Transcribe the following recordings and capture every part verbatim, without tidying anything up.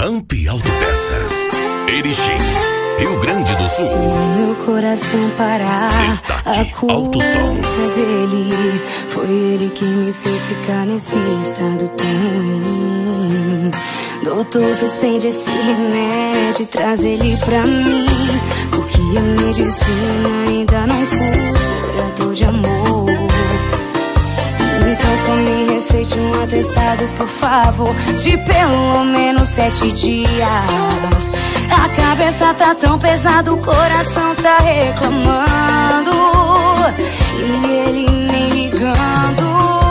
Ramp Autopeças, Erechim, Rio Grande do Sul. Se meu coração parar, Destaque a culpa Alto Som. é dele. Foi ele que me fez ficar nesse estado tão ruim. Doutor, suspende esse remédio e traz ele pra mim, porque a medicina ainda não cura dor de amor. Então só me receite um atestado, por favor, de pelo menos sete dias. A cabeça tá tão pesada, o coração tá reclamando, e ele nem ligando.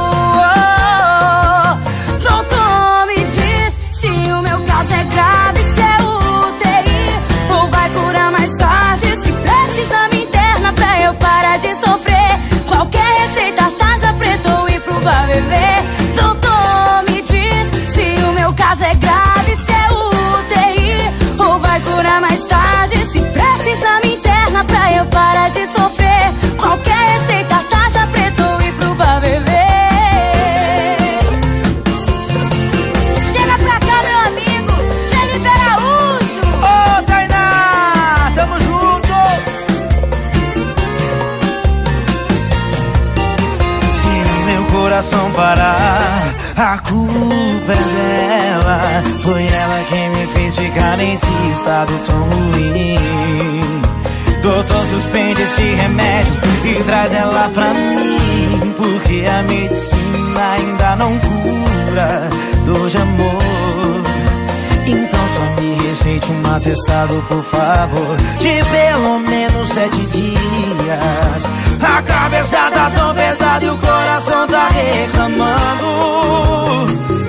Oh, doutor, me diz se o meu caso é grave, se é U T I ou vai curar mais tarde. Se precisa me interna pra eu parar de sofrer, qualquer receita taxa preta ou ir pro bar beber. Doutor, me diz se o meu caso é grave, se é U T I ou vai curar mais tarde. Se precisa me interna pra eu parar de sofrer, qualquer receita taxa preta ou ir pro bar beber. Chega pra cá, meu amigo Felipe Araújo. Ô, Tainá, tamo junto. Se o meu coração parar, a culpa é dela. Foi ela quem me fez ficar nesse estado tão ruim. Doutor, suspende esse remédio e traz ela pra mim, porque a medicina ainda não cura dor de amor. Então só me receite um atestado, por favor, de pelo menos sete dias. A cabeça tá tão pesada e o coração tá reclamando,